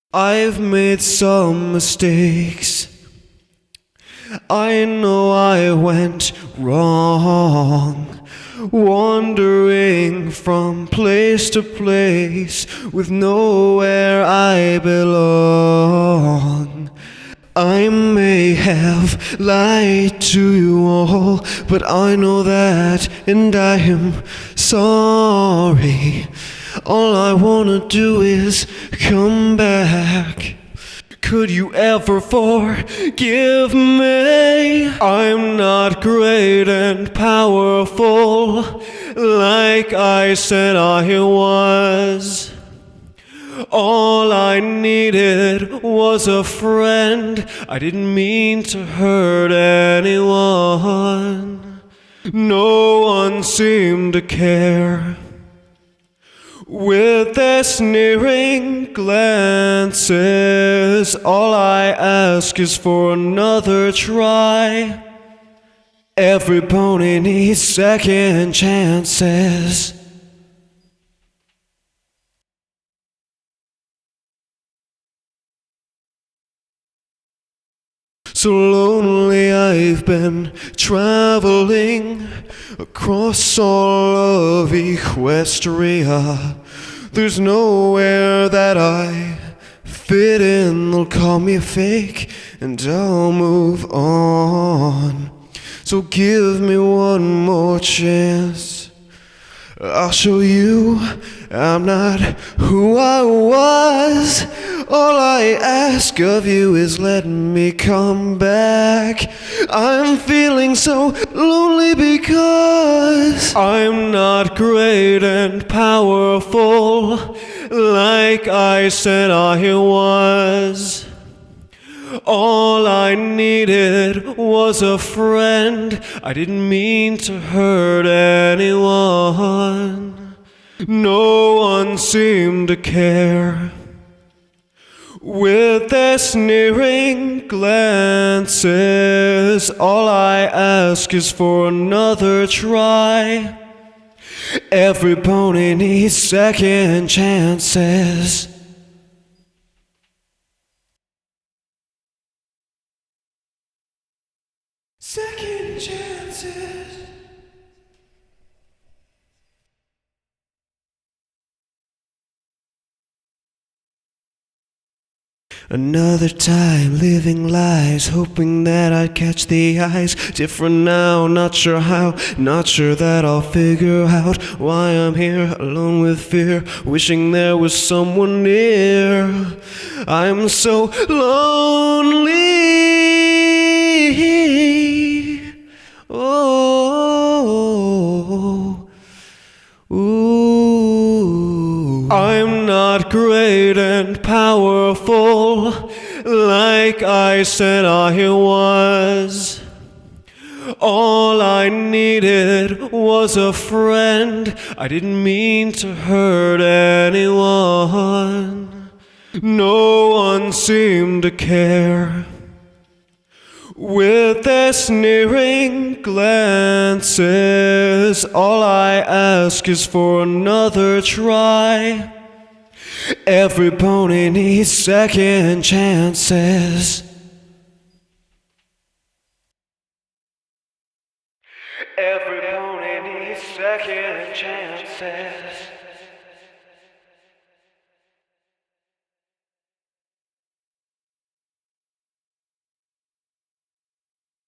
I've made some mistakes. I know I went wrong, wandering from place to place with nowhere I belong. I may have lied to you all, but I know that, and I am sorry. All I wanna do is come back. Could you ever forgive me? I'm not great and powerful like I said I was. All I needed was a friend. I didn't mean to hurt anyone. No one seemed to care. With their sneering glances, all I ask is for another try. Every pony needs second chances. So lonely I've been traveling across all of Equestria. There's nowhere that I fit in. They'll call me fake and I'll move on. So give me one more chance. I'll show you I'm not who I was. All I ask of you is let me come back. I'm feeling so lonely because I'm not great and powerful like I said I was. All I needed was a friend. I didn't mean to hurt anyone. No one seemed to care. With their sneering glances, all I ask is for another try. Every pony needs second chances. Second chances. Another time living lies, hoping that I'd catch the eyes. Different now, not sure how, not sure that I'll figure out why I'm here alone with fear, wishing there was someone near. I'm so lonely. Oh, ooh. I'm not great and powerful like I said I was. All I needed was a friend. I didn't mean to hurt anyone. No one seemed to care. With their sneering glances, all I ask is for another try. Every pony needs second chances. Every pony needs second chances.